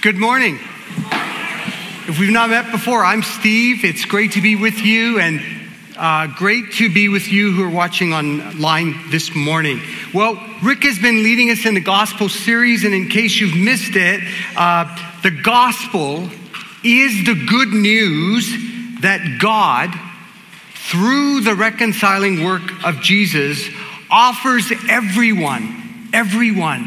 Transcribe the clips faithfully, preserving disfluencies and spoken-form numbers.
Good morning. If we've not met before, I'm Steve. It's great to be with you, and uh, great to be with you who are watching online this morning. Well, Rick has been leading us in the gospel series, and in case you've missed it, uh, the gospel is the good news that God, through the reconciling work of Jesus, offers everyone, everyone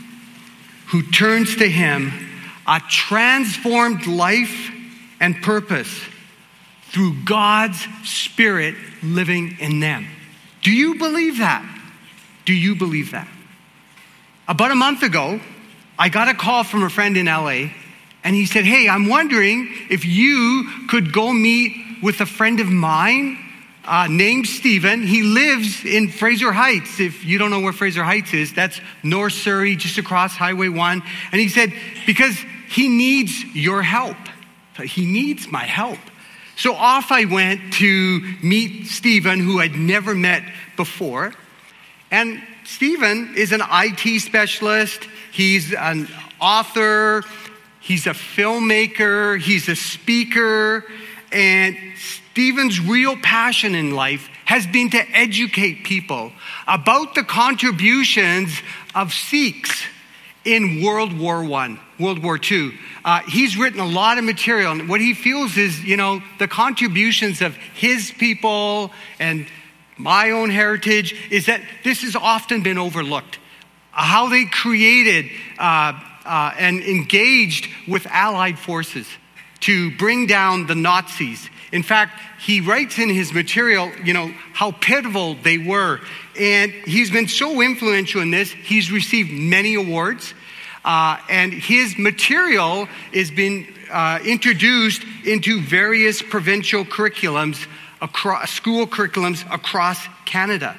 who turns to him a transformed life and purpose through God's Spirit living in them. Do you believe that? Do you believe that? About a month ago, I got a call from a friend in L A, and he said, hey, I'm wondering if you could go meet with a friend of mine uh, named Stephen. He lives in Fraser Heights. If you don't know where Fraser Heights is, that's North Surrey, just across Highway one. And he said, because he needs your help. He needs my help. So off I went to meet Stephen, who I'd never met before. And Stephen is an I T specialist. He's an author. He's a filmmaker. He's a speaker. And Stephen's real passion in life has been to educate people about the contributions of Sikhs in World War One, World War Two. Uh, he's written a lot of material, and what he feels is, you know, the contributions of his people and my own heritage is that this has often been overlooked. How they created uh, uh, and engaged with Allied forces to bring down the Nazis. In fact, he writes in his material, you know, how pivotal they were. And he's been so influential in this, he's received many awards. Uh, and his material has been uh, introduced into various provincial curriculums, across, school curriculums across Canada.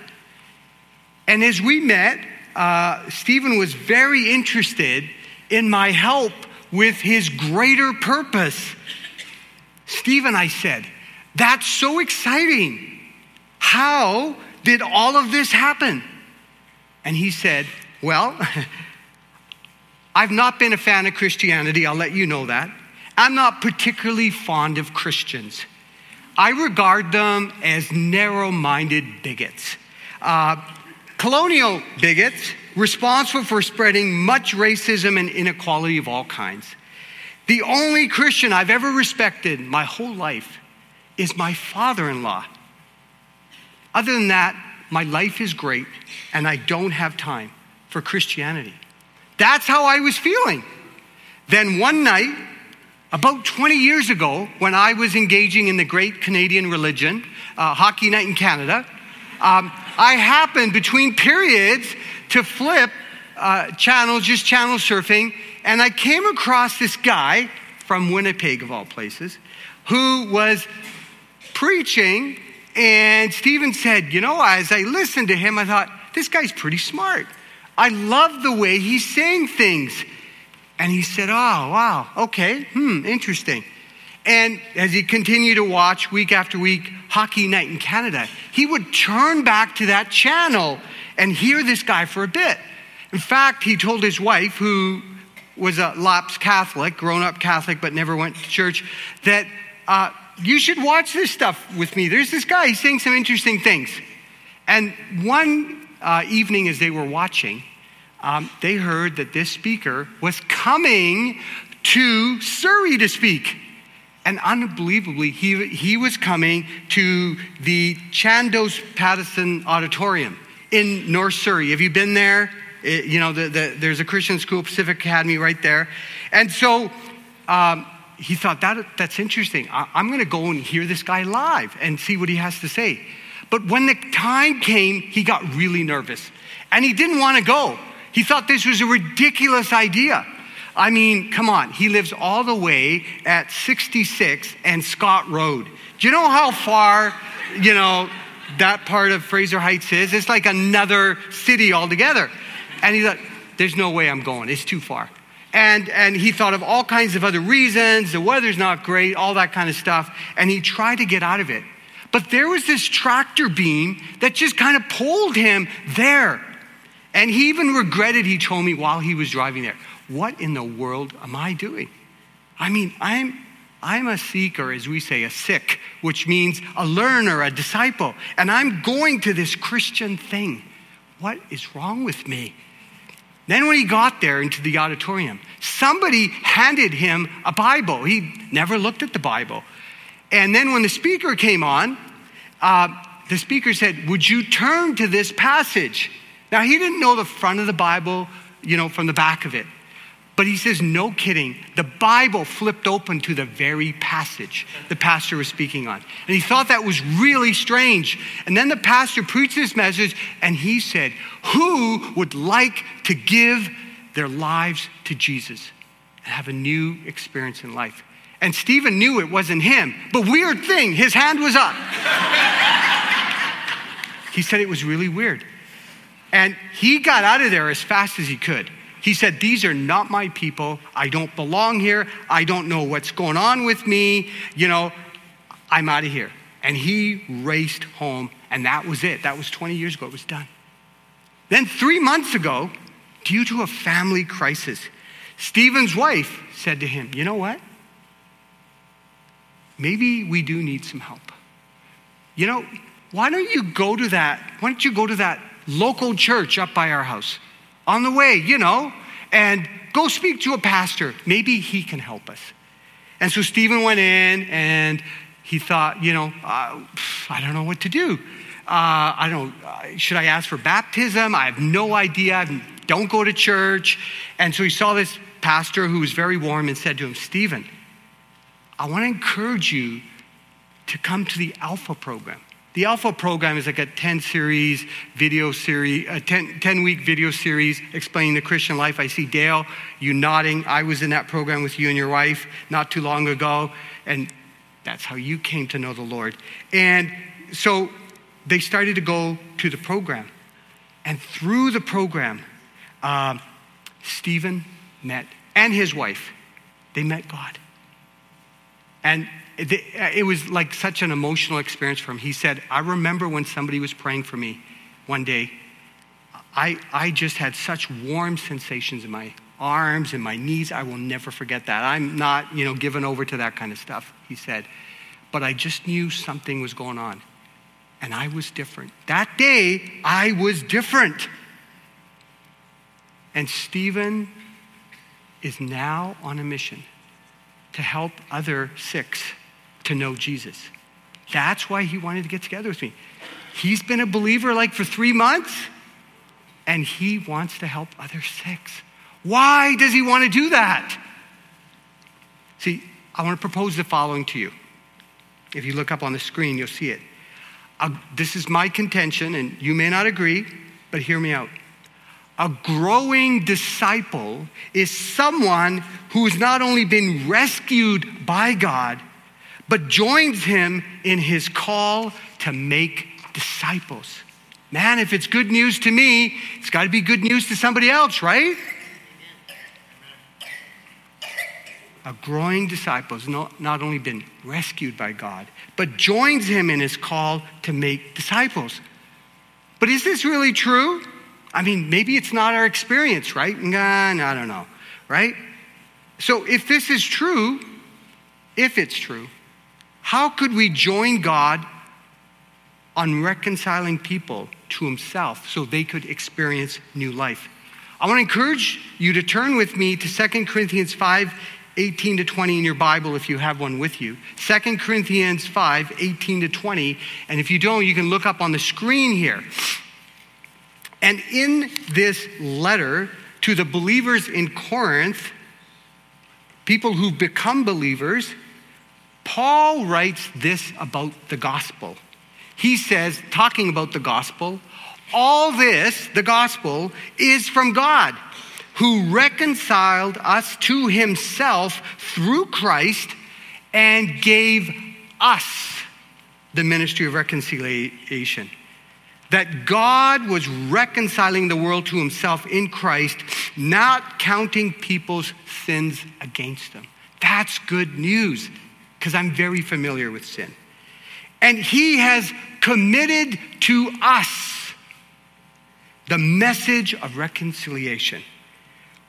And as we met, uh, Stephen was very interested in my help with his greater purpose. Stephen, I said, that's so exciting. How did all of this happen? And he said, well, I've not been a fan of Christianity. I'll let you know that. I'm not particularly fond of Christians. I regard them as narrow-minded bigots. Uh, colonial bigots responsible for spreading much racism and inequality of all kinds. The only Christian I've ever respected my whole life is my father-in-law. Other than that, my life is great, and I don't have time for Christianity. That's how I was feeling. Then one night, about twenty years ago, when I was engaging in the great Canadian religion, uh, Hockey Night in Canada, um, I happened between periods to flip uh, channels, just channel surfing, and I came across this guy from Winnipeg, of all places, who was preaching, and Stephen said, you know, as I listened to him, I thought, this guy's pretty smart. I love the way he's saying things. And he said, oh, wow, okay, hmm, interesting. And as he continued to watch week after week Hockey Night in Canada, he would turn back to that channel and hear this guy for a bit. In fact, he told his wife, who was a lapsed Catholic, grown-up Catholic, but never went to church, that uh, you should watch this stuff with me. There's this guy, he's saying some interesting things. And one uh, evening as they were watching, um, they heard that this speaker was coming to Surrey to speak. And unbelievably, he, he was coming to the Chandos Patterson Auditorium in North Surrey. Have you been there? It, you know, the, the, there's a Christian school, Pacific Academy, right there. And so um, he thought, that that's interesting. I, I'm going to go and hear this guy live and see what he has to say. But when the time came, he got really nervous. And he didn't want to go. He thought this was a ridiculous idea. I mean, come on. He lives all the way at sixty-six and Scott Road. Do you know how far, you know, that part of Fraser Heights is? It's like another city altogether. And he thought, there's no way I'm going. It's too far. And and he thought of all kinds of other reasons. The weather's not great, all that kind of stuff. And he tried to get out of it. But there was this tractor beam that just kind of pulled him there. And he even regretted, he told me while he was driving there, what in the world am I doing? I mean, I'm I'm a seeker, as we say, a sikh, which means a learner, a disciple. And I'm going to this Christian thing. What is wrong with me? Then when he got there into the auditorium, somebody handed him a Bible. He never looked at the Bible. And then when the speaker came on, uh, the speaker said, would you turn to this passage? Now, he didn't know the front of the Bible, you know, from the back of it. But he says, no kidding, the Bible flipped open to the very passage the pastor was speaking on. And he thought that was really strange. And then the pastor preached this message, and he said, who would like to give their lives to Jesus and have a new experience in life? And Stephen knew it wasn't him, but weird thing, his hand was up. He said it was really weird. And he got out of there as fast as he could. He said, these are not my people. I don't belong here. I don't know what's going on with me. You know, I'm out of here. And he raced home, and that was it. That was twenty years ago. It was done. Then three months ago, due to a family crisis, Stephen's wife said to him, you know what? Maybe we do need some help. You know, why don't you go to that, why don't you go to that local church up by our house? On the way, you know, and go speak to a pastor. Maybe he can help us. And so Stephen went in, and he thought, you know, uh, I don't know what to do. Uh, I don't, uh, should I ask for baptism? I have no idea. I don't go to church. And so he saw this pastor who was very warm and said to him, Stephen, I want to encourage you to come to the Alpha program. The Alpha program is like a ten-series video series, a ten-week video series explaining the Christian life. I see Dale, you nodding. I was in that program with you and your wife not too long ago, and that's how you came to know the Lord. And so they started to go to the program. And through the program, uh, Stephen met, and his wife, they met God. And it was like such an emotional experience for him. He said, I remember when somebody was praying for me one day, I, I just had such warm sensations in my arms and my knees. I will never forget that. I'm not, you know, given over to that kind of stuff, he said. But I just knew something was going on. And I was different. That day, I was different. And Stephen is now on a mission to help other Sikhs to know Jesus. That's why he wanted to get together with me. He's been a believer like for three months, and he wants to help other Sikhs. Why does he want to do that? See, I want to propose the following to you. If you look up on the screen, you'll see it. Uh, this is my contention, and you may not agree, but hear me out. A growing disciple is someone who's not only been rescued by God, but joins him in his call to make disciples. Man, if it's good news to me, it's got to be good news to somebody else, right? A growing disciple has not, not only been rescued by God, but joins him in his call to make disciples. But is this really true? I mean, maybe it's not our experience, right? Nah, I don't know, right? So if this is true, if it's true, how could we join God on reconciling people to himself so they could experience new life? I want to encourage you to turn with me to Second Corinthians five, eighteen to twenty in your Bible if you have one with you. Second Corinthians five, eighteen to twenty. And if you don't, you can look up on the screen here. And in this letter to the believers in Corinth, people who've become believers, Paul writes this about the gospel. He says, talking about the gospel, all this, the gospel, is from God, who reconciled us to himself through Christ and gave us the ministry of reconciliation. That God was reconciling the world to himself in Christ, not counting people's sins against them. That's good news, because I'm very familiar with sin. And he has committed to us the message of reconciliation.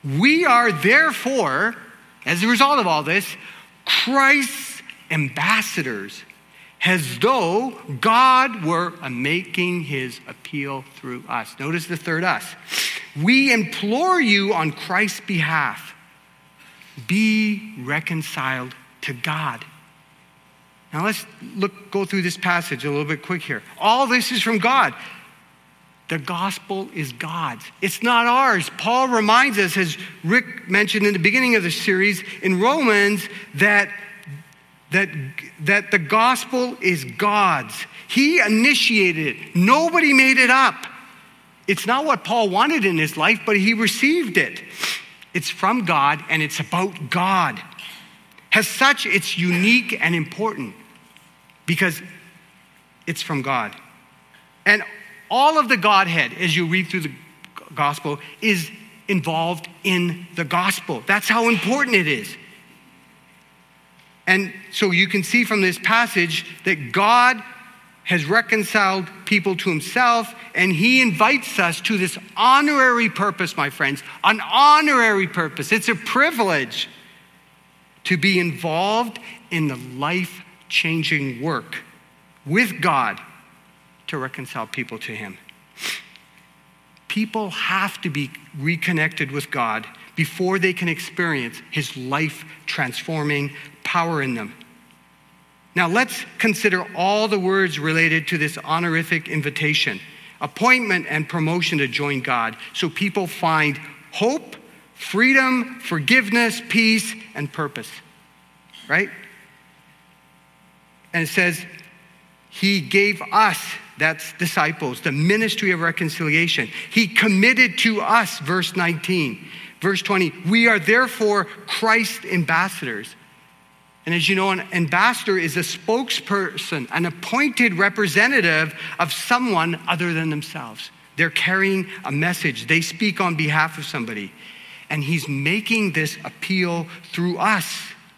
We are therefore, as a result of all this, Christ's ambassadors, as though God were making his appeal through us. Notice the third us. We implore you on Christ's behalf, be reconciled to God. Now let's look, go through this passage a little bit quick here. All this is from God. The gospel is God's. It's not ours. Paul reminds us, as Rick mentioned in the beginning of the series in Romans, that, that, that the gospel is God's. He initiated it. Nobody made it up. It's not what Paul wanted in his life, but he received it. It's from God, and it's about God. As such, it's unique and important because it's from God. And all of the Godhead, as you read through the gospel, is involved in the gospel. That's how important it is. And so you can see from this passage that God has reconciled people to himself, and he invites us to this honorary purpose, my friends, an honorary purpose. It's a privilege to be involved in the life-changing work with God to reconcile people to him. People have to be reconnected with God before they can experience his life-transforming power in them. Now let's consider all the words related to this honorific invitation, appointment and promotion to join God, so people find hope, freedom, forgiveness, peace, and purpose, right? And it says, he gave us, that's disciples, the ministry of reconciliation. He committed to us, verse nineteen. Verse twenty, we are therefore Christ's ambassadors. And as you know, an ambassador is a spokesperson, an appointed representative of someone other than themselves. They're carrying a message. They speak on behalf of somebody. And he's making this appeal through us.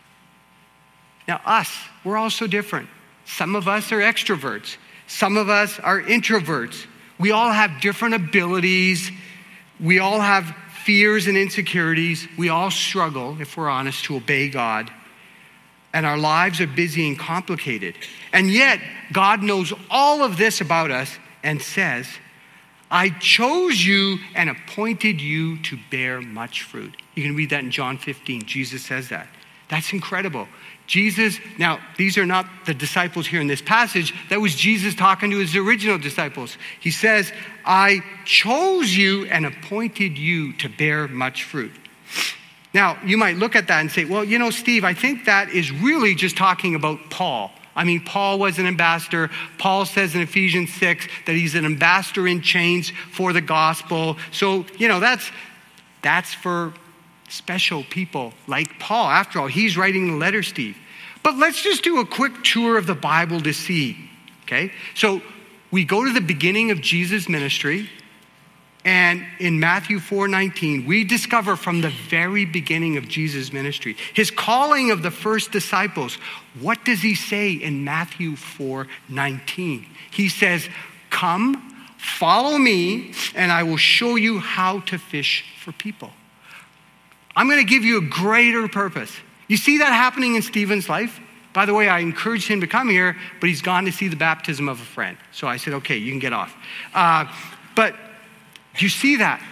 Now, us, we're all so different. Some of us are extroverts. Some of us are introverts. We all have different abilities. We all have fears and insecurities. We all struggle, if we're honest, to obey God. And our lives are busy and complicated. And yet, God knows all of this about us and says, I chose you and appointed you to bear much fruit. You can read that in John fifteen. Jesus says that. That's incredible. Jesus, now, these are not the disciples here in this passage. That was Jesus talking to his original disciples. He says, I chose you and appointed you to bear much fruit. Now, you might look at that and say, well, you know, Steve, I think that is really just talking about Paul. I mean, Paul was an ambassador. Paul says in Ephesians six that he's an ambassador in chains for the gospel. So, you know, that's that's for special people like Paul. After all, he's writing the letter, Steve. But let's just do a quick tour of the Bible to see, okay? So we go to the beginning of Jesus' ministry, and in Matthew four nineteen, we discover from the very beginning of Jesus' ministry, his calling of the first disciples. What does he say in Matthew four nineteen? He says, come, follow me, and I will show you how to fish for people. I'm going to give you a greater purpose. You see that happening in Stephen's life? By the way, I encouraged him to come here, but he's gone to see the baptism of a friend. So I said, okay, you can get off. Uh, but do you see that?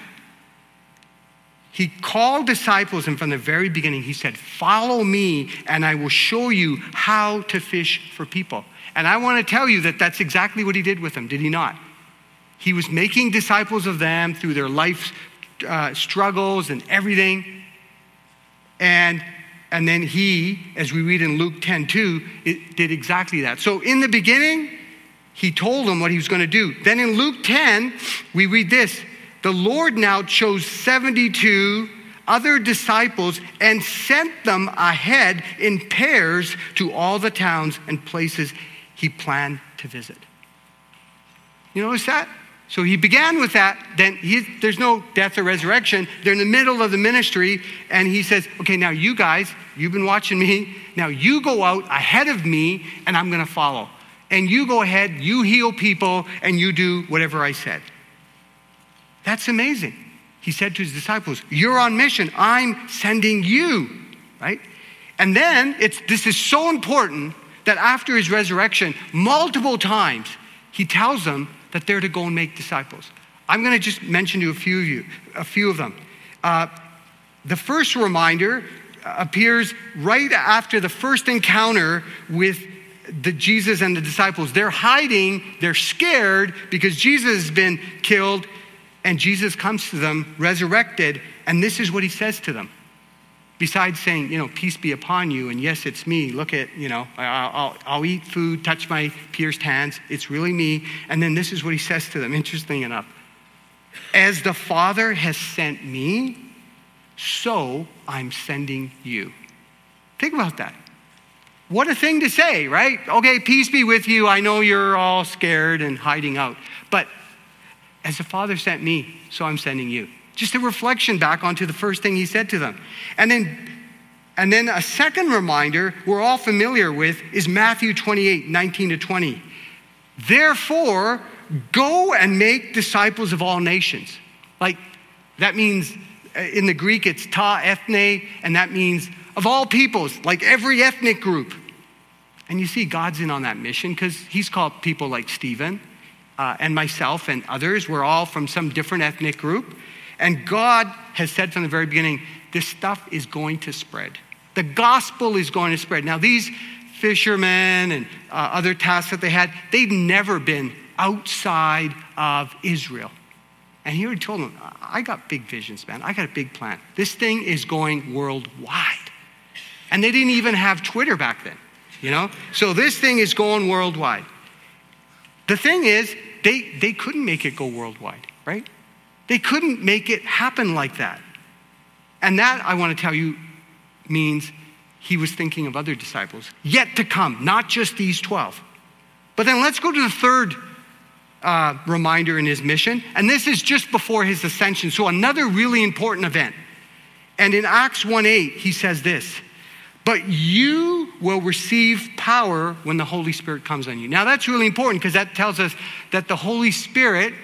He called disciples, and from the very beginning, he said, follow me, and I will show you how to fish for people. And I want to tell you that that's exactly what he did with them, did he not? He was making disciples of them through their life uh, struggles and everything. And, and then he, as we read in Luke ten two, it did exactly that. So in the beginning, he told them what he was going to do. Then in Luke ten, we read this. The Lord now chose seventy-two other disciples and sent them ahead in pairs to all the towns and places he planned to visit. You notice that? So he began with that. Then he, there's no death or resurrection. They're in the middle of the ministry. And he says, okay, now you guys, you've been watching me. Now you go out ahead of me and I'm going to follow. And you go ahead, you heal people, and you do whatever I said. That's amazing. he said to his disciples, you're on mission. I'm sending you, right? And then it's this is so important that after his resurrection, multiple times, he tells them that they're to go and make disciples. I'm going to just mention to a few of you, a few of them. Uh, the first reminder appears right after the first encounter with the Jesus and the disciples. They're hiding, they're scared because Jesus has been killed, and Jesus comes to them resurrected, and this is what he says to them. Besides saying, you know, peace be upon you, and yes, it's me. Look at, you know, I'll, I'll, I'll eat food, touch my pierced hands. It's really me. And then this is what he says to them, interesting enough. As the Father has sent me, so I'm sending you. Think about that. What a thing to say, right? Okay, peace be with you. I know you're all scared and hiding out. But as the Father sent me, so I'm sending you. Just a reflection back onto the first thing he said to them. And then, and then a second reminder we're all familiar with is Matthew twenty-eight, nineteen to twenty. Therefore, go and make disciples of all nations. Like, that means, in the Greek, it's ta ethne, and that means of all peoples, like every ethnic group. And you see, God's in on that mission because he's called people like Stephen uh, and myself and others. We're all from some different ethnic group. And God has said from the very beginning, this stuff is going to spread. The gospel is going to spread. Now, these fishermen and uh, other tasks that they had, they'd never been outside of Israel. And he already told them, I got big visions, man. I got a big plan. This thing is going worldwide. And they didn't even have Twitter back then, you know? So this thing is going worldwide. The thing is, they, they couldn't make it go worldwide, right? They couldn't make it happen like that. And that, I want to tell you, means he was thinking of other disciples yet to come, not just these twelve. But then let's go to the third uh, reminder in his mission. And this is just before his ascension. So another really important event. And in Acts one eight, he says this, but you will receive power when the Holy Spirit comes on you. Now that's really important because that tells us that the Holy Spirit,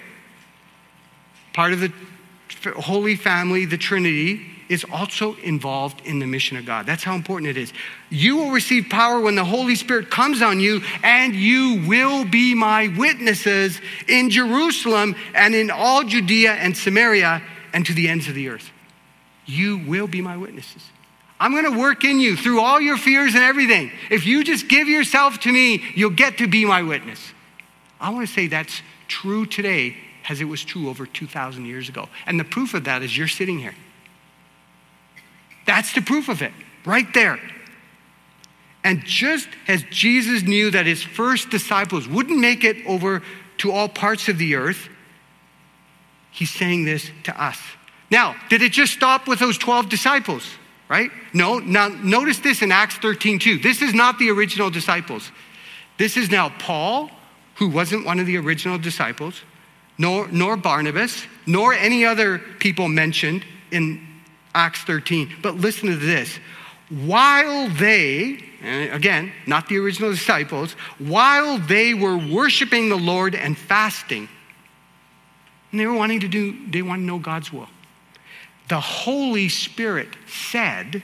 part of the Holy Family, the Trinity, is also involved in the mission of God. That's how important it is. You will receive power when the Holy Spirit comes on you, and you will be my witnesses in Jerusalem and in all Judea and Samaria and to the ends of the earth. You will be my witnesses. I'm going to work in you through all your fears and everything. If you just give yourself to me, you'll get to be my witness. I want to say that's true today as it was true over two thousand years ago. And the proof of that is you're sitting here. That's the proof of it, right there. And just as Jesus knew that his first disciples wouldn't make it over to all parts of the earth, he's saying this to us. Now, did it just stop with those twelve disciples, right? No, now notice this in Acts thirteen two. This is not the original disciples. This is now Paul, who wasn't one of the original disciples, nor, nor Barnabas, nor any other people mentioned in Acts thirteen. But listen to this. While they, and again, not the original disciples, while they were worshiping the Lord and fasting, and they were wanting to do, they want to know God's will, the Holy Spirit said,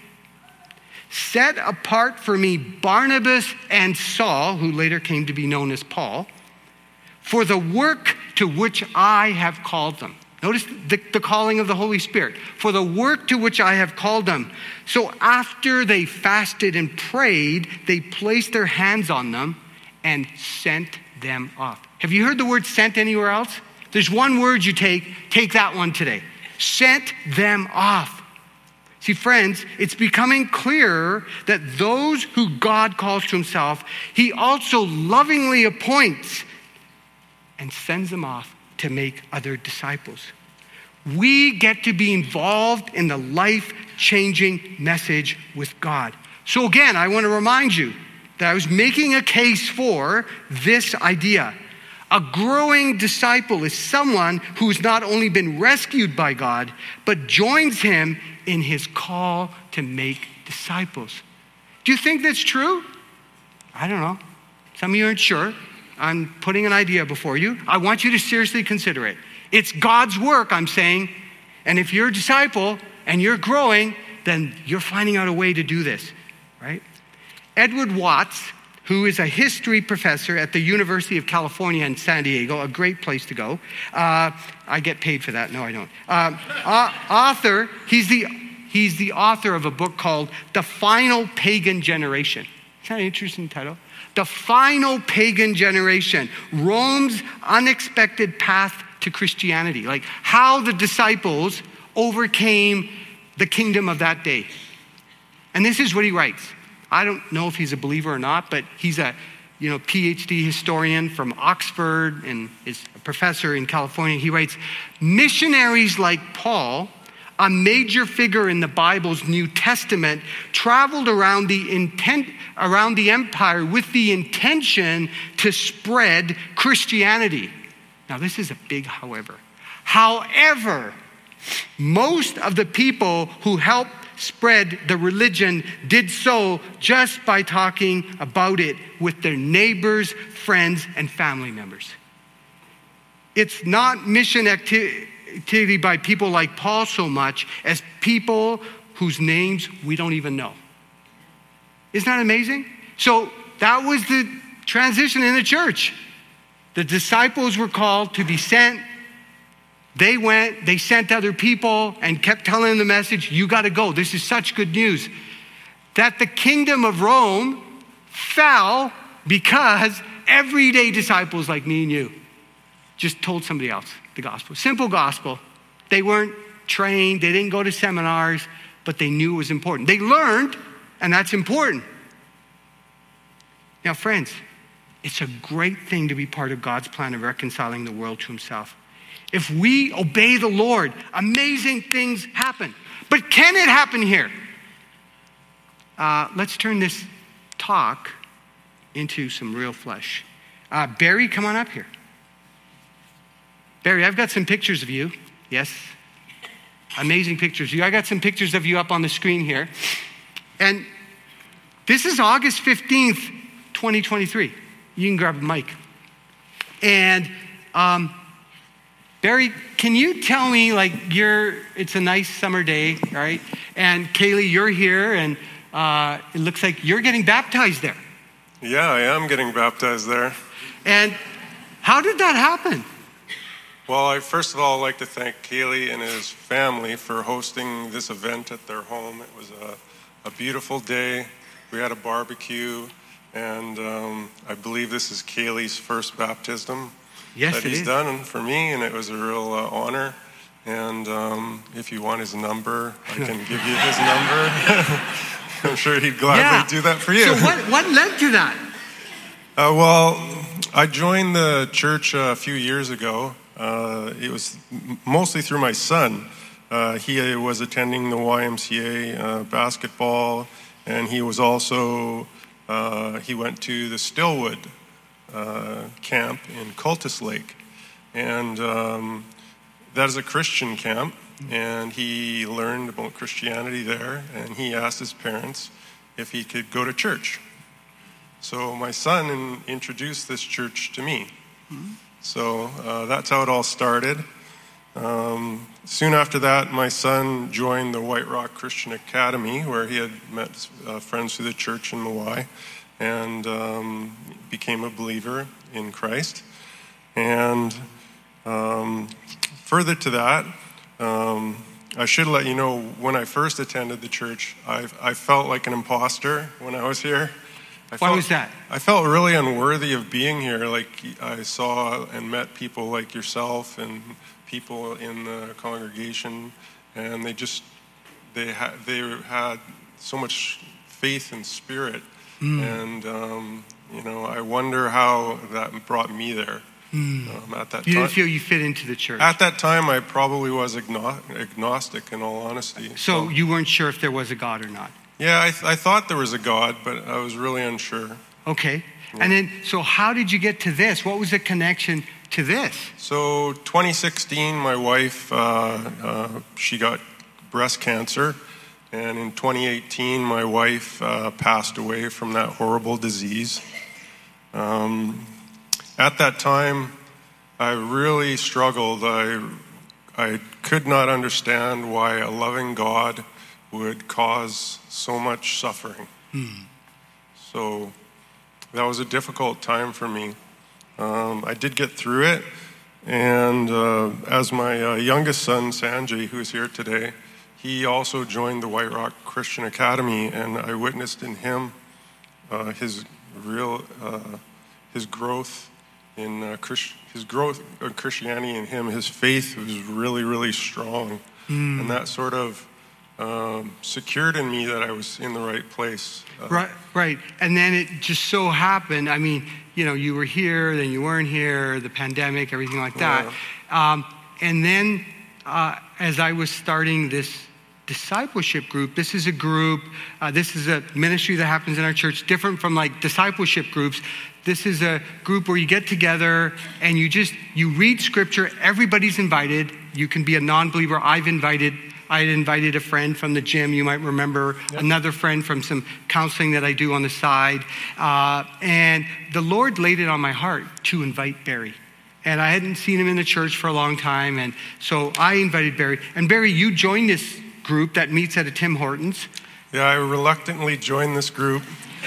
set apart for me Barnabas and Saul, who later came to be known as Paul, for the work to which I have called them. Notice the, the calling of the Holy Spirit. For the work to which I have called them. So after they fasted and prayed, they placed their hands on them and sent them off. Have you heard the word sent anywhere else? There's one word you take, take that one today. Sent them off. See, friends, it's becoming clearer that those who God calls to himself, he also lovingly appoints and sends them off to make other disciples. We get to be involved in the life-changing message with God. So again, I want to remind you that I was making a case for this idea. A growing disciple is someone who's not only been rescued by God, but joins him in his call to make disciples. Do you think that's true? I don't know. Some of you aren't sure. I'm putting an idea before you. I want you to seriously consider it. It's God's work, I'm saying, And if you're a disciple and you're growing, then you're finding out a way to do this, right? Edward Watts, who is a history professor at the University of California in San Diego, a great place to go. Uh, I get paid for that. No, I don't. Um, uh, author, he's the, he's the author of a book called The Final Pagan Generation. Isn't that an interesting title? The Final Pagan Generation, Rome's Unexpected Path to Christianity. Like how the disciples overcame the kingdom of that day. And this is what he writes. I don't know if he's a believer or not, but he's a you know, P H D historian from Oxford and is a professor in California. He writes, missionaries like Paul, a major figure in the Bible's New Testament, traveled around the intent around the empire with the intention to spread Christianity. Now, this is a big however. However, most of the people who helped spread the religion did so just by talking about it with their neighbors, friends, and family members. It's not mission activity activity by people like Paul so much as people whose names we don't even know. Isn't that amazing? So that was the transition in the church. The disciples were called to be sent. They went, they sent other people and kept telling them the message, you got to go. This is such good news. That the kingdom of Rome fell because everyday disciples like me and you just told somebody else the gospel. Simple gospel. They weren't trained. They didn't go to seminars, but they knew it was important. They learned, and that's important. Now, friends, it's a great thing to be part of God's plan of reconciling the world to himself. If we obey the Lord, amazing things happen. But can it happen here? Uh, let's turn this talk into some real flesh. Uh, Barry, come on up here. Barry, I've got some pictures of you. Yes. Amazing pictures of you. I got some pictures of you up on the screen here. And this is August fifteenth, twenty twenty-three. You can grab a mic. And um, Barry, can you tell me, like, you're, it's a nice summer day, right? And Kaylee, you're here, and uh, it looks like you're getting baptized there. Yeah, I am getting baptized there. And how did that happen? Well, I first of all like to thank Kaylee and his family for hosting this event at their home. It was a, a beautiful day. We had a barbecue, and um, I believe this is Kaylee's first baptism yes, that it he's is. done for me, and it was a real uh, honor. And um, if you want his number, I can give you his number. I'm sure he'd gladly yeah. do that for you. So what, what led to that? Uh, well, I joined the church a few years ago. Uh, it was mostly through my son. Uh, he was attending the Y M C A uh, basketball, and he was also, uh, he went to the Stillwood uh, camp in Cultus Lake. And um, that is a Christian camp, and he learned about Christianity there, and he asked his parents if he could go to church. So my son in, introduced this church to me. Mm-hmm. So uh, that's how it all started. Um, soon after that, my son joined the White Rock Christian Academy, where he had met uh, friends through the church in Mawai, and um, became a believer in Christ. And um, further to that, um, I should let you know, when I first attended the church, I, I felt like an imposter when I was here. I Why felt, was that? I felt really unworthy of being here. Like, I saw and met people like yourself and people in the congregation, and they just, they had, they had so much faith and spirit. Mm. And, um, you know, I wonder how that brought me there. Mm. Um, at that you time. didn't feel you fit into the church? At that time, I probably was agno- agnostic, in all honesty. So, so you weren't sure if there was a God or not? Yeah, I, th- I thought there was a God, but I was really unsure. Okay. Yeah. And then, so how did you get to this? What was the connection to this? So twenty sixteen, my wife, uh, uh, she got breast cancer. And in twenty eighteen, my wife uh, passed away from that horrible disease. Um, at that time, I really struggled. I I could not understand why a loving God would cause so much suffering. Hmm. So that was a difficult time for me. Um, I did get through it, and uh, as my uh, youngest son, Sanjay, who's here today, he also joined the White Rock Christian Academy, and I witnessed in him uh, his real, uh, his growth in uh, Christ- his growth of Christianity in him. His faith was really, really strong, mm. and that sort of um, secured in me that I was in the right place. Uh, right, right. And then it just so happened. I mean, you know, you were here, then you weren't here, the pandemic, everything like that, yeah. um, and then uh, as I was starting this discipleship group. This is a group, uh, this is a ministry that happens in our church, different from like discipleship groups. This is a group where you get together and you just, you read scripture, everybody's invited. You can be a non-believer. I've invited, I had invited a friend from the gym, you might remember, yep. another friend from some counseling that I do on the side. Uh, and the Lord laid it on my heart to invite Barry. And I hadn't seen him in the church for a long time. And so I invited Barry. And Barry, you joined this group that meets at a Tim Hortons. Yeah, I reluctantly joined this group.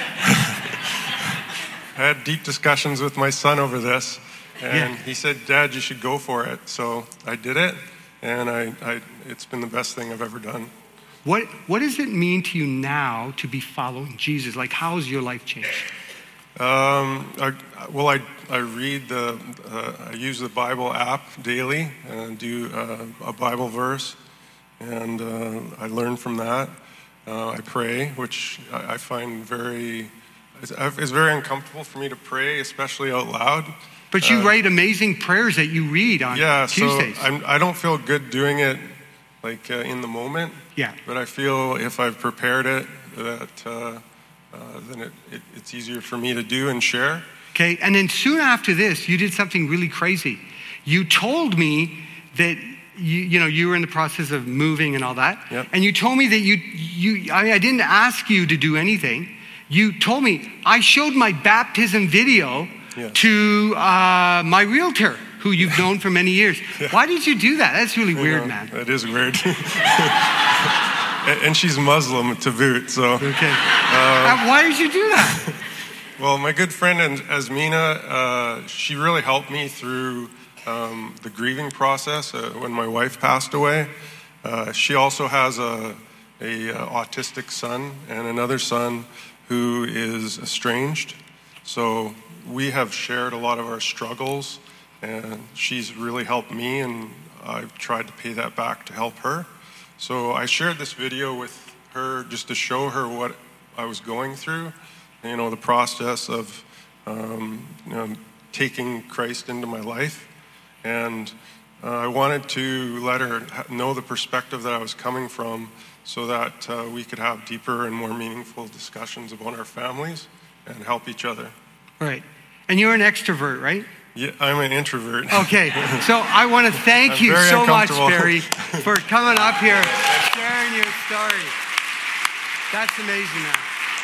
I had deep discussions with my son over this, and yeah. he said, Dad, you should go for it. So I did it, and I, I, it's been the best thing I've ever done. What What does it mean to you now to be following Jesus? Like, how has your life changed? Um, I, well, I I read the, uh, I use the Bible app daily and do uh, a Bible verse. And uh, I learn from that. Uh, I pray, which I, I find very, it's, it's very uncomfortable for me to pray, especially out loud. But you uh, wite amazing prayers that you read on yeah, Tuesdays. Yeah, so I'm, I don't feel good doing it like uh, in the moment. Yeah. But I feel if I've prepared it, that uh, uh, then it, it, it's easier for me to do and share. Okay, and then soon after this, you did something really crazy. You told me that You, you know, you were in the process of moving and all that. Yep. And you told me that you, you I, mean, I didn't ask you to do anything. You told me, I showed my baptism video yes. to uh, my realtor, who you've known for many years. Yeah. Why did you do that? That's really you weird, know, man. That is weird. And she's Muslim to boot, so. Okay. Uh, why did you do that? Well, my good friend Asmina, uh, she really helped me through Um, the grieving process uh, when my wife passed away. Uh, she also has a, a uh, autistic son and another son who is estranged. So we have shared a lot of our struggles, and she's really helped me, and I've tried to pay that back to help her. So I shared this video with her just to show her what I was going through, you know, the process of um, you know, taking Christ into my life. And uh, I wanted to let her know the perspective that I was coming from so that uh, we could have deeper and more meaningful discussions about our families and help each other. Right. And you're an extrovert, right? Yeah, I'm an introvert. Okay. So I want to thank you so much, Barry, for coming up here and sharing your story. That's amazing, man.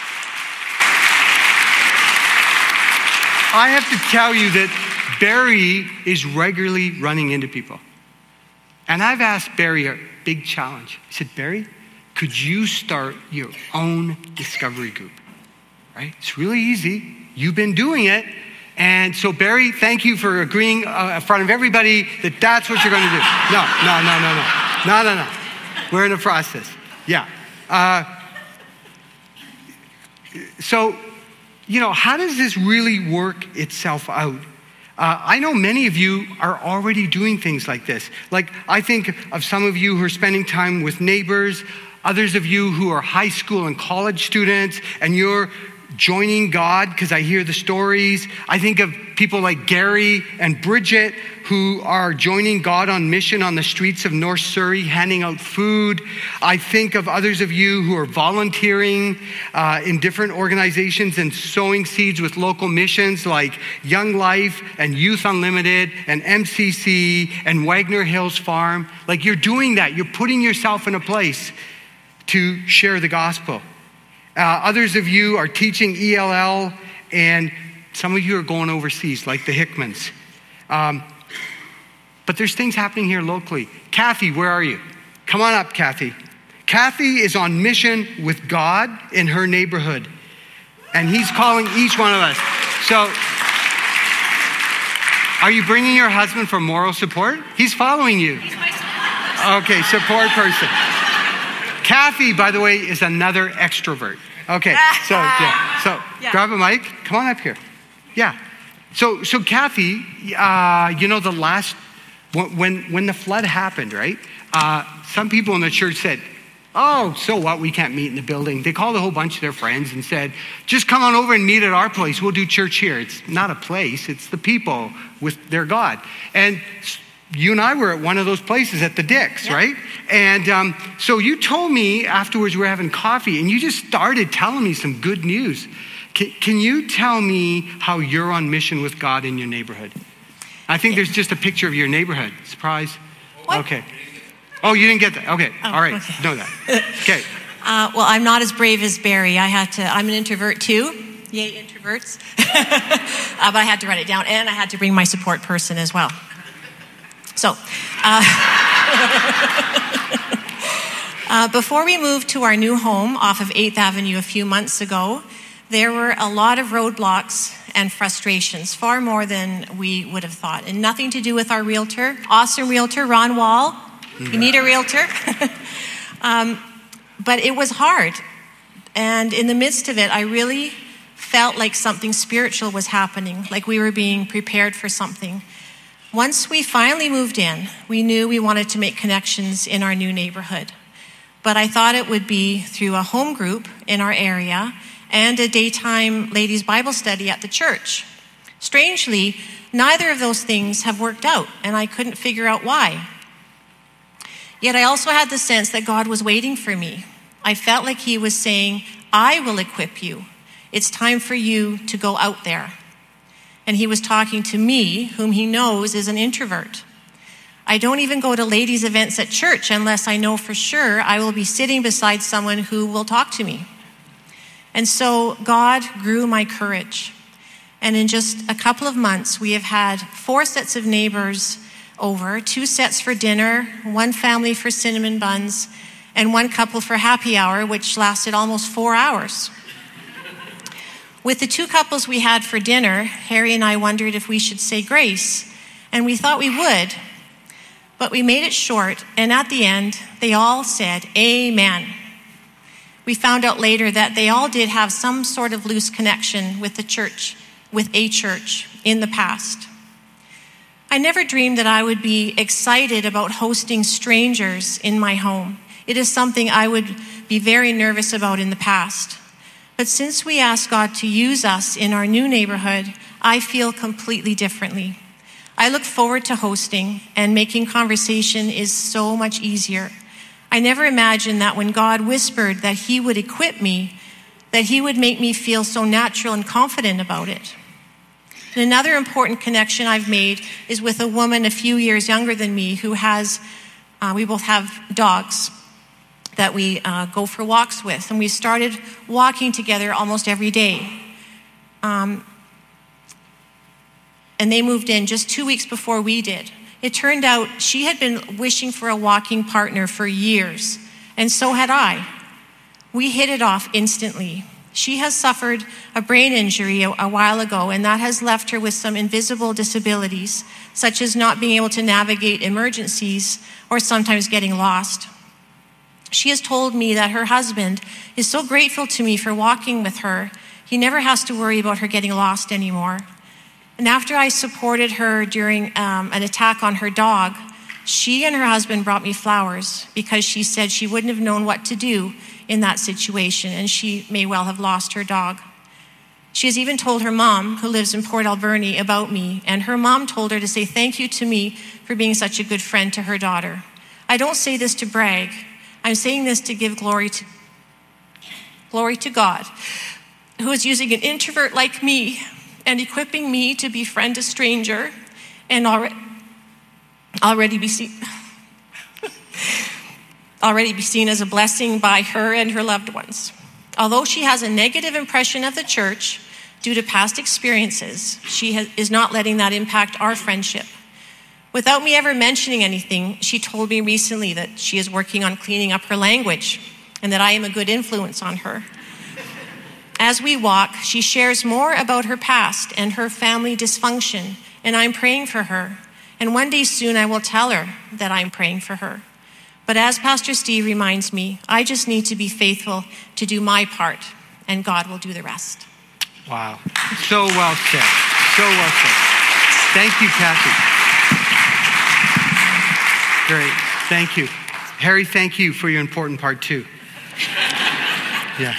I have to tell you that Barry is regularly running into people. And I've asked Barry a big challenge. I said, Barry, could you start your own discovery group? Right? It's really easy. You've been doing it. And so, Barry, thank you for agreeing uh, in front of everybody that that's what you're going to do. No, no, no, no, no. No, no, no. We're in a process. Yeah. Uh, so, you know, how does this really work itself out? Uh, I know many of you are already doing things like this. Like, I think of some of you who are spending time with neighbors, others of you who are high school and college students, and you're joining God because I hear the stories. I think of people like Gary and Bridget who are joining God on mission on the streets of North Surrey, handing out food. I think of others of you who are volunteering uh, in different organizations and sowing seeds with local missions like Young Life and Youth Unlimited and M C C and Wagner Hills Farm. Like, you're doing that. You're putting yourself in a place to share the gospel. Uh, others of you are teaching E L L, and some of you are going overseas, like the Hickmans. Um, but there's things happening here locally. Kathy, where are you? Come on up, Kathy. Kathy is on mission with God in her neighborhood, and he's calling each one of us. So, are you bringing your husband for moral support? He's following you. He's my support person. Okay, support person. Kathy, by the way, is another extrovert. Okay, so yeah, so Yeah. grab a mic. Come on up here. Yeah. So so Kathy, uh, you know the last when when the flood happened, right? Uh, some people in the church said, "Oh, so what? We can't meet in the building." They called a whole bunch of their friends and said, "Just come on over and meet at our place. We'll do church here." It's not a place; it's the people with their God. And you and I were at one of those places at the Dicks, Yeah. right? And um, so you told me afterwards we were having coffee, and you just started telling me some good news. Can, can you tell me how you're on mission with God in your neighborhood? I think there's just a picture of your neighborhood. Surprise? What? Okay. Oh, you didn't get that? Okay. Oh, All right. okay. Know that. Okay. Uh, well, I'm not as brave as Barry. I had to, I'm an introvert too. Yay, introverts. uh, but I had to write it down, and I had to bring my support person as well. So, uh, uh, before we moved to our new home off of eighth Avenue a few months ago, there were a lot of roadblocks and frustrations, far more than we would have thought. And nothing to do with our realtor, awesome realtor, Ron Wall. You need a realtor. um, but it was hard. And in the midst of it, I really felt like something spiritual was happening, like we were being prepared for something. Once we finally moved in, we knew we wanted to make connections in our new neighborhood. But I thought it would be through a home group in our area and a daytime ladies' Bible study at the church. Strangely, neither of those things have worked out, and I couldn't figure out why. Yet I also had the sense that God was waiting for me. I felt like he was saying, I will equip you. It's time for you to go out there. And he was talking to me, whom he knows is an introvert. I don't even go to ladies' events at church unless I know for sure I will be sitting beside someone who will talk to me. And so God grew my courage. And in just a couple of months, we have had four sets of neighbors over, two sets for dinner, one family for cinnamon buns, and one couple for happy hour, which lasted almost four hours. With the two couples we had for dinner, Harry and I wondered if we should say grace, and we thought we would, but we made it short, and at the end, they all said, Amen. We found out later that they all did have some sort of loose connection with the church, with a church in the past. I never dreamed that I would be excited about hosting strangers in my home. It is something I would be very nervous about in the past. But since we asked God to use us in our new neighborhood, I feel completely differently. I look forward to hosting, and making conversation is so much easier. I never imagined that when God whispered that he would equip me, that he would make me feel so natural and confident about it. And another important connection I've made is with a woman a few years younger than me who has, uh, we both have dogs that we uh, go for walks with. And we started walking together almost every day. Um, and they moved in just two weeks before we did. It turned out she had been wishing for a walking partner for years, and so had I. We hit it off instantly. She has suffered a brain injury a, a while ago, and that has left her with some invisible disabilities, such as not being able to navigate emergencies or sometimes getting lost. She has told me that her husband is so grateful to me for walking with her, he never has to worry about her getting lost anymore. And after I supported her during um, an attack on her dog, she and her husband brought me flowers because she said she wouldn't have known what to do in that situation, and she may well have lost her dog. She has even told her mom, who lives in Port Alberni, about me, and her mom told her to say thank you to me for being such a good friend to her daughter. I don't say this to brag. I'm saying this to give glory to glory to God, who is using an introvert like me and equipping me to befriend a stranger and already, already be seen already be seen as a blessing by her and her loved ones. Although she has a negative impression of the church due to past experiences, she has, is not letting that impact our friendship. Without me ever mentioning anything, she told me recently that she is working on cleaning up her language and that I am a good influence on her. As we walk, she shares more about her past and her family dysfunction, and I'm praying for her. And one day soon I will tell her that I'm praying for her. But as Pastor Steve reminds me, I just need to be faithful to do my part, and God will do the rest. Wow. So well said. So well said. Thank you, Kathy. Great. Thank you. Harry, thank you for your important part too. Yeah.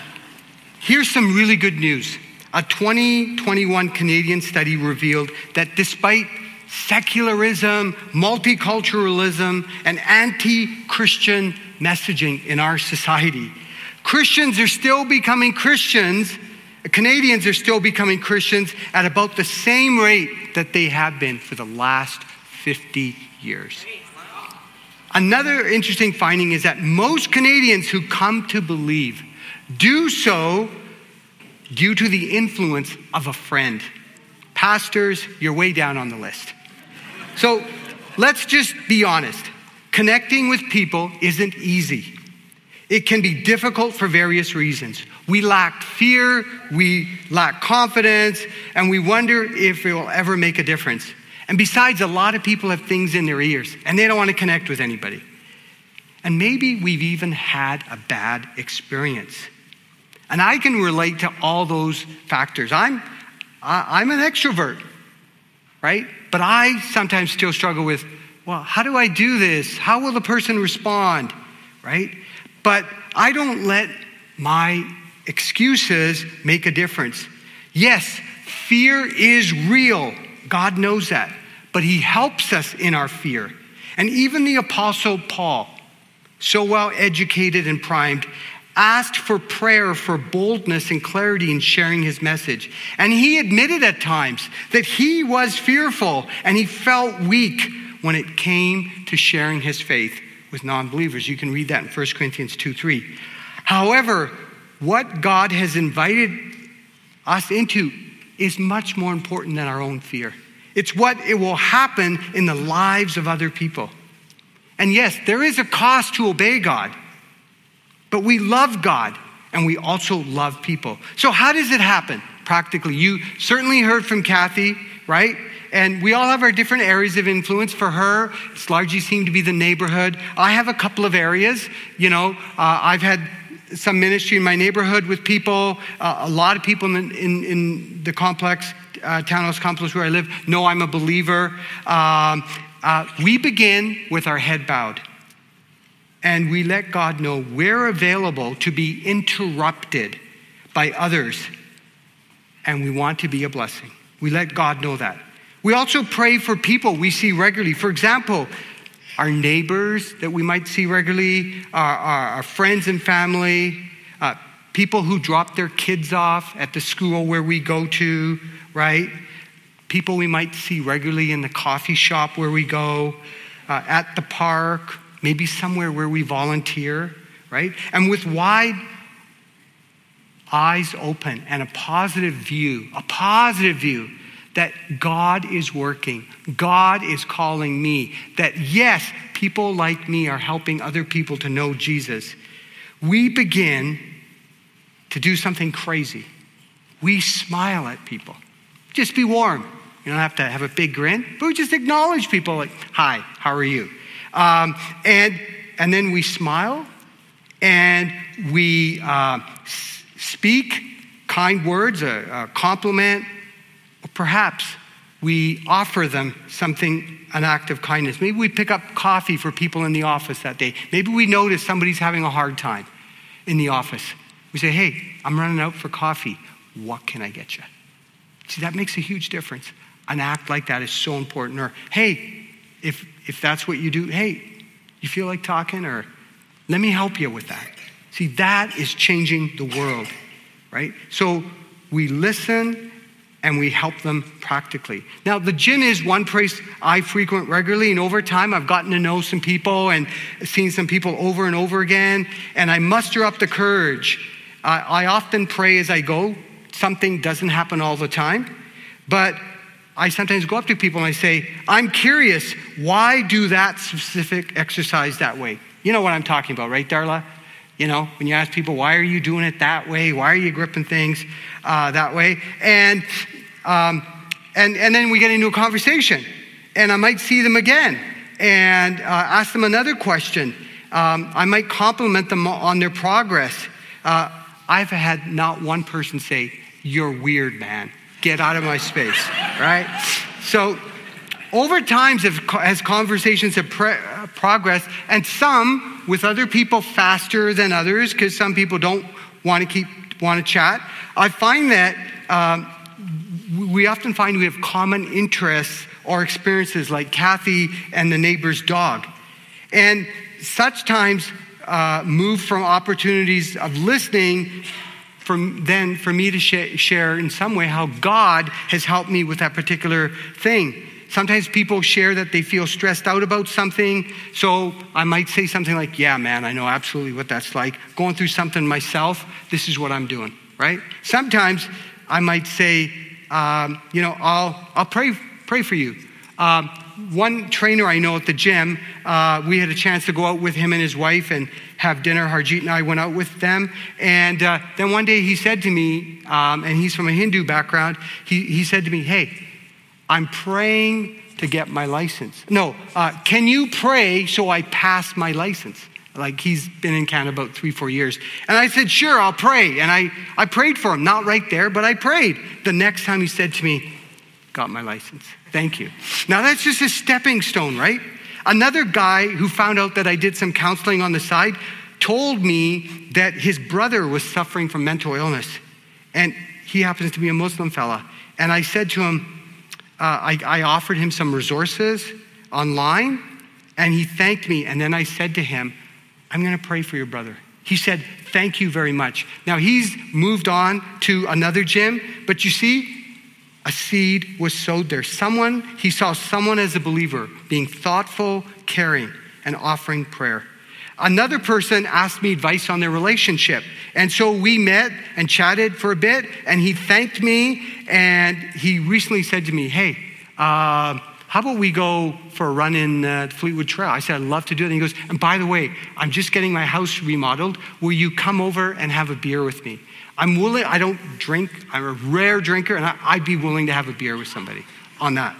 Here's some really good news. A twenty twenty-one Canadian study revealed that despite secularism, multiculturalism, and anti-Christian messaging in our society, Christians are still becoming Christians. Canadians are still becoming Christians at about the same rate that they have been for the last fifty years. Another interesting finding is that most Canadians who come to believe do so due to the influence of a friend. Pastors, you're way down on the list. So let's just be honest. Connecting with people isn't easy. It can be difficult for various reasons. We lack fear, we lack confidence, and we wonder if it will ever make a difference. And besides, a lot of people have things in their ears, and they don't want to connect with anybody. And maybe we've even had a bad experience. And I can relate to all those factors. I'm, I'm an extrovert, right? But I sometimes still struggle with, well, how do I do this? How will the person respond, right? But I don't let my excuses make a difference. Yes, fear is real. God knows that. But he helps us in our fear. And even the Apostle Paul, so well educated and primed, asked for prayer for boldness and clarity in sharing his message. And he admitted at times that he was fearful and he felt weak when it came to sharing his faith with non-believers. You can read that in First Corinthians two three. However, what God has invited us into is much more important than our own fear. It's what it will happen in the lives of other people. And yes, there is a cost to obey God, but we love God and we also love people. So how does it happen practically? You certainly heard from Kathy, right? And we all have our different areas of influence. For her, it's largely seemed to be the neighborhood. I have a couple of areas. You know, uh, I've had some ministry in my neighborhood with people. Uh, a lot of people in, in, in the complex, uh, townhouse complex where I live, know I'm a believer. Um, uh, we begin with our head bowed. And we let God know we're available to be interrupted by others. And we want to be a blessing. We let God know that. We also pray for people we see regularly. For example, our neighbors that we might see regularly, our, our, our friends and family, uh, people who drop their kids off at the school where we go to, right? People we might see regularly in the coffee shop where we go, uh, at the park, maybe somewhere where we volunteer, right? And with wide eyes open and a positive view, a positive view that God is working, God is calling me, that yes, people like me are helping other people to know Jesus. We begin to do something crazy. We smile at people. Just be warm. You don't have to have a big grin, but we just acknowledge people like, hi, how are you? Um, and and then we smile and we uh, s- speak kind words, a, a compliment. Or perhaps we offer them something, an act of kindness. Maybe we pick up coffee for people in the office that day. Maybe we notice somebody's having a hard time in the office. We say, hey, I'm running out for coffee. What can I get you? See, that makes a huge difference. An act like that is so important. Or, hey, if if that's what you do, hey, you feel like talking? Or let me help you with that. See, that is changing the world, right? So we listen and we help them practically. Now, the gym is one place I frequent regularly, and over time I've gotten to know some people and seen some people over and over again, and I muster up the courage. I, I often pray as I go. Something doesn't happen all the time, but I sometimes go up to people and I say, I'm curious, why do that specific exercise that way? You know what I'm talking about, right, Darla? You know, when you ask people, why are you doing it that way? Why are you gripping things uh, that way? And, um, and, and then we get into a conversation, and I might see them again and uh, ask them another question. Um, I might compliment them on their progress. Uh, I've had not one person say, you're weird, man. Get out of my space, right? So over time, as conversations have pre- progressed, and some with other people faster than others, because some people don't want to keep want to chat, I find that um, we often find we have common interests or experiences, like Kathy and the neighbor's dog. And such times uh, move from opportunities of listening from then for me to sh- share in some way how God has helped me with that particular thing. Sometimes people share that they feel stressed out about something. So I might say something like, yeah, man, I know absolutely what that's like. Going through something myself, this is what I'm doing, right? Sometimes I might say, um, you know, I'll I'll pray pray for you. Um, one trainer I know at the gym, uh, we had a chance to go out with him and his wife and have dinner. Harjeet and I went out with them. And uh, then one day he said to me, um, and he's from a Hindu background, he, he said to me, hey, I'm praying to get my license. No, uh, can you pray so I pass my license? Like, he's been in Canada about three, four years. And I said, sure, I'll pray. And I, I prayed for him, not right there, but I prayed. The next time he said to me, got my license. Thank you. Now that's just a stepping stone, right? Another guy who found out that I did some counseling on the side told me that his brother was suffering from mental illness. And he happens to be a Muslim fella. And I said to him, uh, I, I offered him some resources online, and he thanked me. And then I said to him, I'm going to pray for your brother. He said, thank you very much. Now he's moved on to another gym, but you see, a seed was sowed there. Someone, he saw someone as a believer being thoughtful, caring, and offering prayer. Another person asked me advice on their relationship. And so we met and chatted for a bit, and he thanked me, and he recently said to me, hey, uh, how about we go for a run in uh, Fleetwood Trail? I said, I'd love to do it. And he goes, and by the way, I'm just getting my house remodeled. Will you come over and have a beer with me? I'm willing, I don't drink, I'm a rare drinker, and I, I'd be willing to have a beer with somebody on that,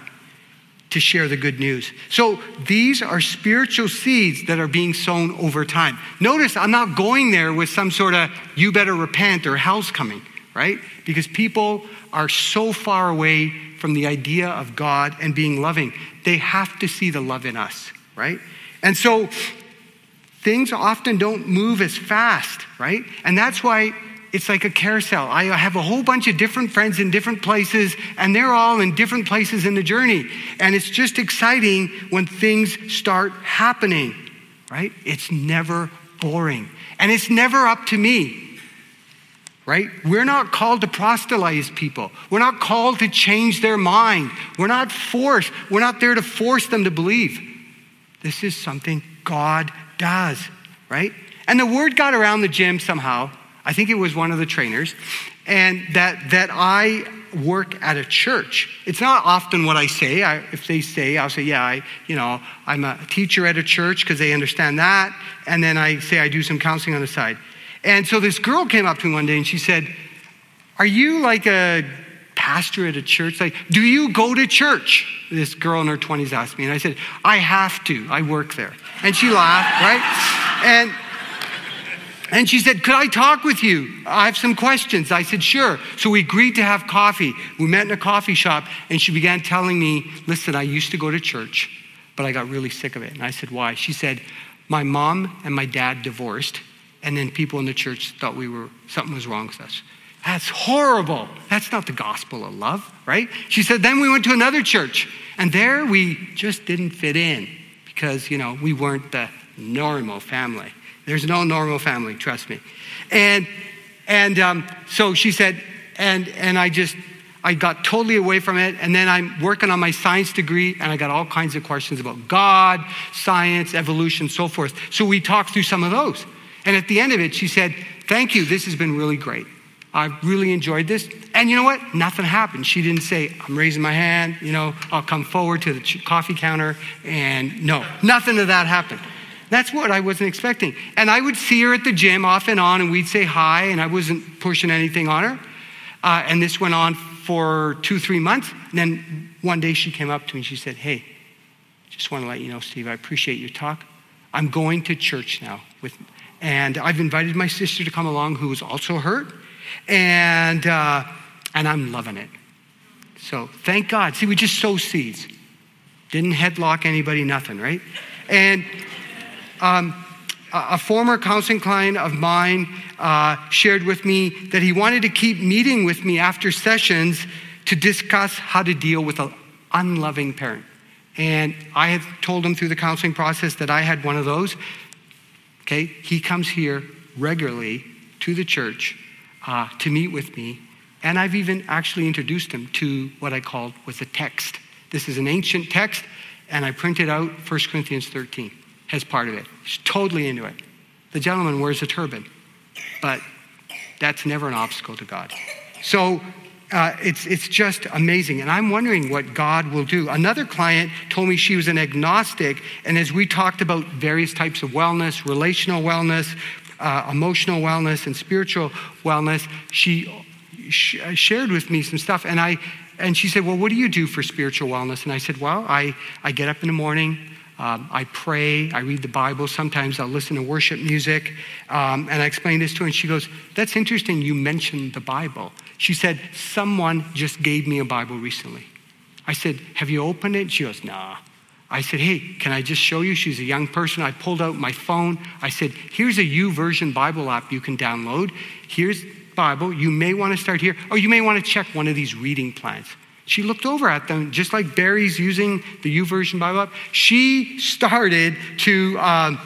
to share the good news. So these are spiritual seeds that are being sown over time. Notice I'm not going there with some sort of, you better repent or hell's coming, right? Because people are so far away from the idea of God and being loving. They have to see the love in us, right? And so things often don't move as fast, right? And that's why it's like a carousel. I have a whole bunch of different friends in different places, and they're all in different places in the journey. And it's just exciting when things start happening, right? It's never boring. And it's never up to me, right? We're not called to proselytize people. We're not called to change their mind. We're not forced. We're not there to force them to believe. This is something God does, right? And the word got around the gym somehow. I think it was one of the trainers, and that that I work at a church. It's not often what I say. I, if they say, I'll say, yeah, I, you know, I'm a teacher at a church, because they understand that. And then I say I do some counseling on the side. And so this girl came up to me one day and she said, are you like a pastor at a church? Like, do you go to church? This girl in her twenties asked me. And I said, I have to. I work there. And she laughed, right? And And she said, could I talk with you? I have some questions. I said, sure. So we agreed to have coffee. We met in a coffee shop, and she began telling me, listen, I used to go to church, but I got really sick of it. And I said, why? She said, my mom and my dad divorced, and then people in the church thought we were, something was wrong with us. That's horrible. That's not the gospel of love, right? She said, then we went to another church, and there we just didn't fit in because, you know, we weren't the normal family. There's no normal family, trust me. And and um, so she said, and and I just, I got totally away from it. And then I'm working on my science degree, and I got all kinds of questions about God, science, evolution, so forth. So we talked through some of those. And at the end of it, she said, thank you, this has been really great. I really enjoyed this. And you know what? Nothing happened. She didn't say, I'm raising my hand, you know, I'll come forward to the coffee counter. And no, nothing of that happened. That's what I wasn't expecting. And I would see her at the gym off and on, and we'd say hi, and I wasn't pushing anything on her. Uh, and this went on for two, three months. And then one day she came up to me. She said, hey, just want to let you know, Steve, I appreciate your talk. I'm going to church now. with, And I've invited my sister to come along, who was also hurt. And, uh, and I'm loving it. So thank God. See, we just sow seeds. Didn't headlock anybody, nothing, right? And um, a, a former counseling client of mine uh, shared with me that he wanted to keep meeting with me after sessions to discuss how to deal with an unloving parent. And I had told him through the counseling process that I had one of those. Okay, he comes here regularly to the church uh, to meet with me. And I've even actually introduced him to what I called was a text. This is an ancient text, and I printed out First Corinthians thirteen as part of it. He's totally into it. The gentleman wears a turban, but that's never an obstacle to God. So uh, it's it's just amazing, and I'm wondering what God will do. Another client told me she was an agnostic, and as we talked about various types of wellness, relational wellness, uh, emotional wellness, and spiritual wellness, she shared with me some stuff, and I and she said, well, what do you do for spiritual wellness? And I said, well, I, I get up in the morning, um, I pray, I read the Bible, sometimes I'll listen to worship music, um, and I explained this to her, and she goes, that's interesting you mentioned the Bible. She said, someone just gave me a Bible recently. I said, have you opened it? She goes, nah. I said, hey, can I just show you? She's a young person. I pulled out my phone. I said, here's a YouVersion Bible app you can download. Here's Bible. You may want to start here, or you may want to check one of these reading plans. She looked over at them, just like Barry's using the YouVersion Bible app. She started to, um,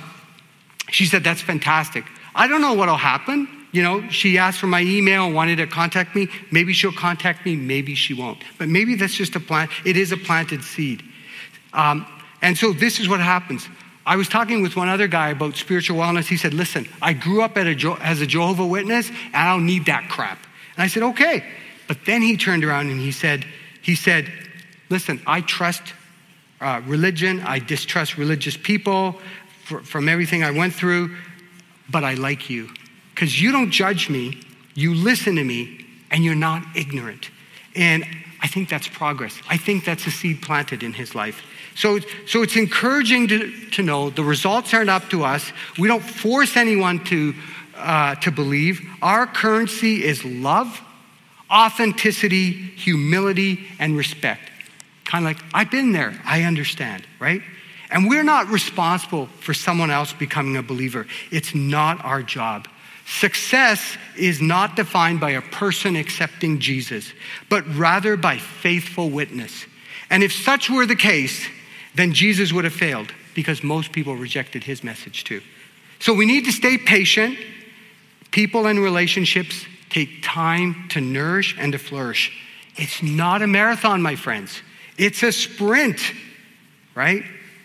she said, that's fantastic. I don't know what'll happen. You know, she asked for my email, wanted to contact me. Maybe she'll contact me, maybe she won't. But maybe that's just a plant. It is a planted seed. Um, and so this is what happens. I was talking with one other guy about spiritual wellness. He said, listen, I grew up at a, as a Jehovah Witness, and I don't need that crap. And I said, okay. But then he turned around and he said, he said, listen, I trust uh, religion. I distrust religious people for, from everything I went through, but I like you. Because you don't judge me, you listen to me, and you're not ignorant. And I think that's progress. I think that's a seed planted in his life. So, so it's encouraging to, to know the results aren't up to us. We don't force anyone to, uh, to believe. Our currency is love, authenticity, humility, and respect. Kind of like, I've been there, I understand, right? And we're not responsible for someone else becoming a believer. It's not our job. Success is not defined by a person accepting Jesus, but rather by faithful witness. And if such were the case, then Jesus would have failed because most people rejected his message too. So we need to stay patient. People and relationships take time to nourish and to flourish. It's not a marathon, my friends. It's a sprint, right?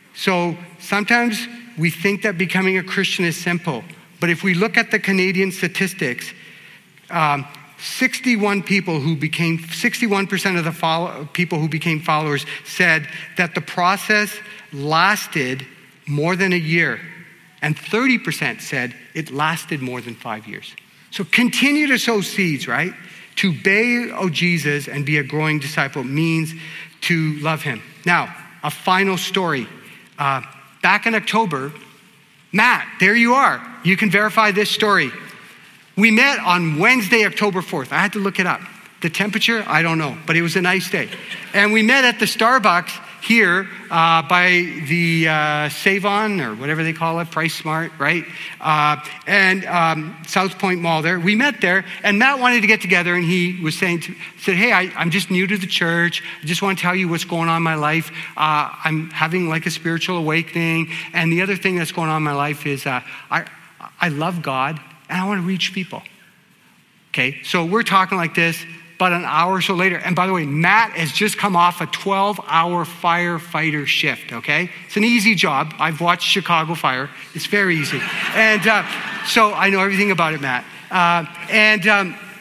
So sometimes we think that becoming a Christian is simple. But if we look at the Canadian statistics, um, sixty-one people who became, sixty-one percent of the follow, people who became followers said that the process lasted more than a year. And thirty percent said it lasted more than five years. So continue to sow seeds, right? To obey oh Jesus and be a growing disciple means to love him. Now, a final story. Uh, back in October, Matt, there you are. You can verify this story. We met on Wednesday, October fourth. I had to look it up. The temperature, I don't know, but it was a nice day. And we met at the Starbucks here uh, by the uh, Save-On, or whatever they call it, Price Smart, right? Uh, and um, South Point Mall there. We met there, and Matt wanted to get together, and he was saying, to, said, hey, I, I'm just new to the church. I just want to tell you what's going on in my life. Uh, I'm having like a spiritual awakening, and the other thing that's going on in my life is uh, I, I love God, and I want to reach people. Okay, so we're talking like this. About an hour or so later, and by the way, Matt has just come off a twelve-hour firefighter shift, okay? It's an easy job. I've watched Chicago Fire. It's very easy. And uh, so I know everything about it, Matt. Uh, and um,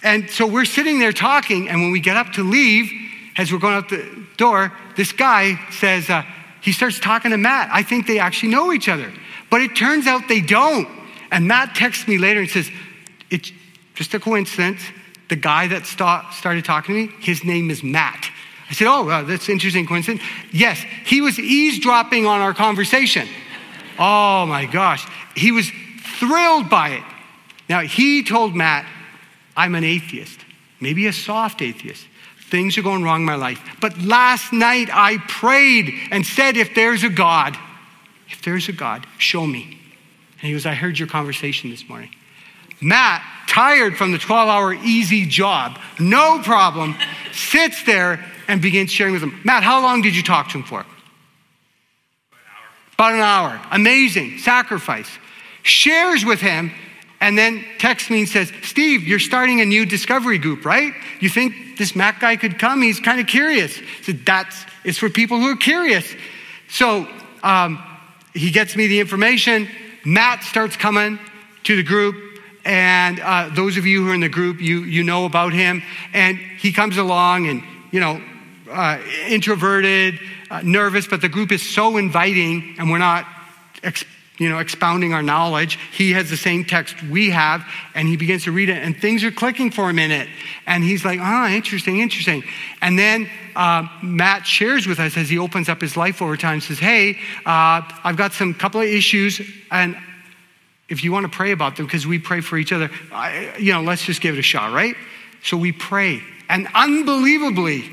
And so we're sitting there talking, and when we get up to leave, as we're going out the door, this guy says, uh, he starts talking to Matt. I think they actually know each other. But it turns out they don't. And Matt texts me later and says, it's just a coincidence. The guy that st- started talking to me, his name is Matt. I said, oh, well, that's an interesting coincidence. Yes, he was eavesdropping on our conversation. Oh my gosh. He was thrilled by it. Now, he told Matt, I'm an atheist, maybe a soft atheist. Things are going wrong in my life. But last night I prayed and said, if there's a God, if there's a God, show me. And he goes, I heard your conversation this morning. Matt, tired from the twelve-hour easy job, no problem, sits there and begins sharing with him. Matt, how long did you talk to him for? About an hour. About an hour. Amazing. Sacrifice. Shares with him, and then texts me and says, Steve, you're starting a new discovery group, right? You think this Matt guy could come? He's kind of curious. I said, that's, it's for people who are curious. So um, he gets me the information. Matt starts coming to the group. And uh, those of you who are in the group, you you know about him. And he comes along and, you know, uh, introverted, uh, nervous, but the group is so inviting, and we're not ex- you know, expounding our knowledge. He has the same text we have, and he begins to read it, and things are clicking for him in it. And he's like, ah, oh, interesting, interesting. And then uh, Matt shares with us as he opens up his life over time, says, hey, uh, I've got some couple of issues, and if you want to pray about them, because we pray for each other, I, you know, let's just give it a shot, right? So we pray, and unbelievably,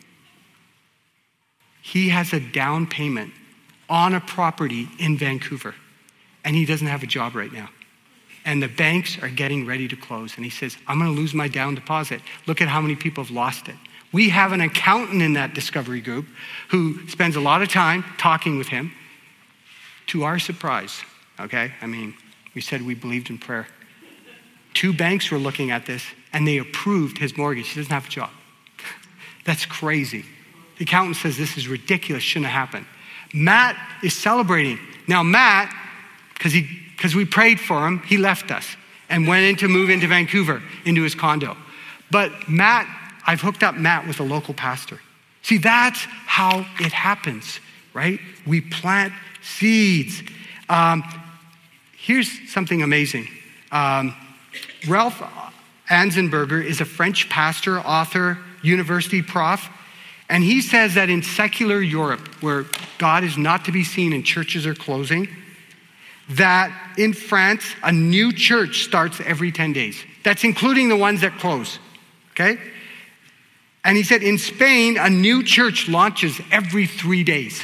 he has a down payment on a property in Vancouver. And he doesn't have a job right now. And the banks are getting ready to close. And he says, I'm going to lose my down deposit. Look at how many people have lost it. We have an accountant in that discovery group who spends a lot of time talking with him. To our surprise, okay? I mean, we said we believed in prayer. Two banks were looking at this, and they approved his mortgage. He doesn't have a job. That's crazy. The accountant says this is ridiculous, shouldn't have happened. Matt is celebrating. Now, Matt, because he because we prayed for him, he left us and went in to move into Vancouver, into his condo. But Matt, I've hooked up Matt with a local pastor. See, that's how it happens, right? We plant seeds. Um, here's something amazing. Um, Ralph Anzenberger is a French pastor, author, university prof, and he says that in secular Europe, where God is not to be seen and churches are closing, that in France, a new church starts every ten days. That's including the ones that close, okay? And he said in Spain, a new church launches every three days.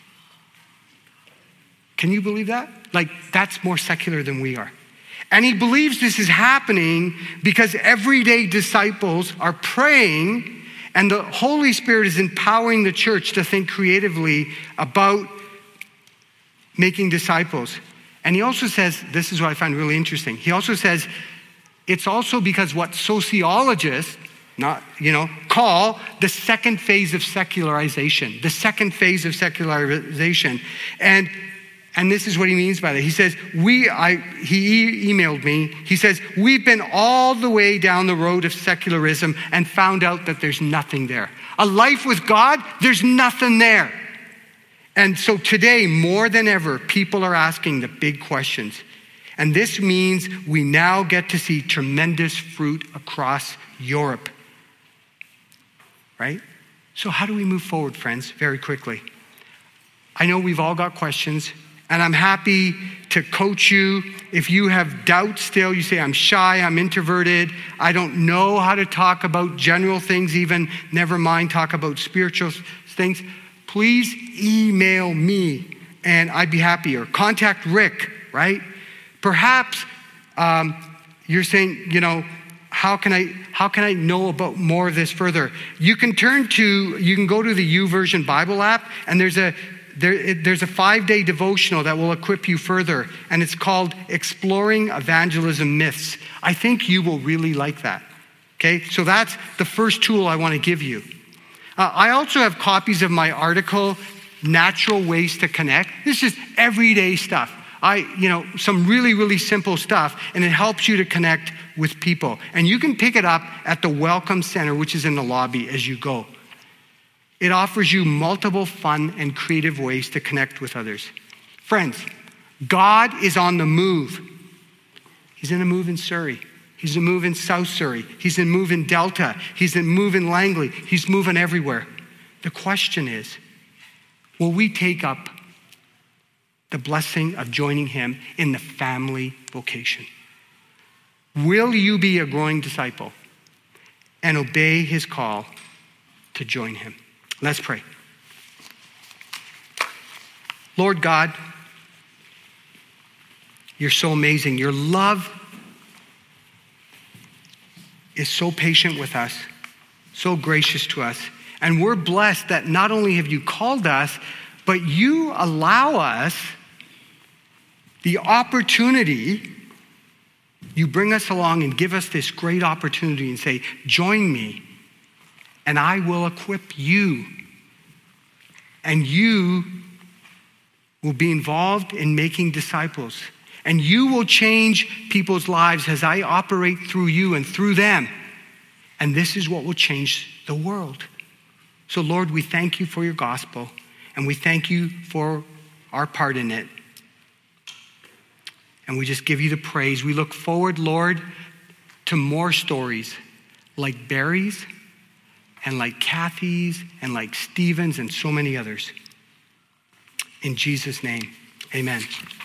Can you believe that? Like, that's more secular than we are. And he believes this is happening because everyday disciples are praying, and the Holy Spirit is empowering the church to think creatively about making disciples. And he also says, this is what I find really interesting. He also says, it's also because what sociologists, not, you know, call the second phase of secularization, the second phase of secularization. And And this is what he means by that. He says, we, I, he e- emailed me. He says, we've been all the way down the road of secularism and found out that there's nothing there. A life with God, there's nothing there. And so today, more than ever, people are asking the big questions. And this means we now get to see tremendous fruit across Europe. Right? So how do we move forward, friends, very quickly? I know we've all got questions. And I'm happy to coach you. If you have doubts still, you say, I'm shy, I'm introverted, I don't know how to talk about general things even, never mind talk about spiritual things, please email me and I'd be happy. Or contact Rick, right? Perhaps um, you're saying, you know, how can I how can I know about more of this further? You can turn to, you can go to the YouVersion Bible app, and there's a There, there's a five-day devotional that will equip you further, and it's called Exploring Evangelism Myths. I think you will really like that, okay? So that's the first tool I want to give you. Uh, I also have copies of my article, Natural Ways to Connect. This is everyday stuff. I, you know, some really, really simple stuff, and it helps you to connect with people. And you can pick it up at the Welcome Center, which is in the lobby as you go. It offers you multiple fun and creative ways to connect with others. Friends, God is on the move. He's in a move in Surrey. He's in a move in South Surrey. He's in a move in Delta. He's in a move in Langley. He's moving everywhere. The question is, will we take up the blessing of joining him in the family vocation? Will you be a growing disciple and obey his call to join him? Let's pray. Lord God, you're so amazing. Your love is so patient with us, so gracious to us. And we're blessed that not only have you called us, but you allow us the opportunity. You bring us along and give us this great opportunity and say, join me, and I will equip you. And you will be involved in making disciples. And you will change people's lives as I operate through you and through them. And this is what will change the world. So Lord, we thank you for your gospel, and we thank you for our part in it. And we just give you the praise. We look forward, Lord, to more stories like Barry's and like Kathy's and like Stephen's and so many others. In Jesus' name, amen.